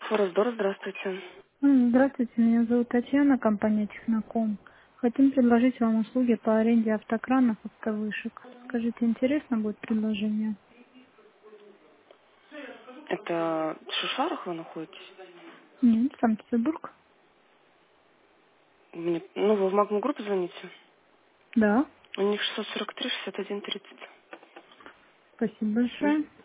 Раздор, здравствуйте. Здравствуйте, меня зовут Татьяна, компания Техноком. Хотим предложить вам услуги по аренде автокранов, автовышек. Скажите, интересно будет предложение? Это в Шишарах вы находитесь? Нет, Санкт-Петербург? Вы в Магнум группе звоните? Да, У них 643-61-30. спасибо большое.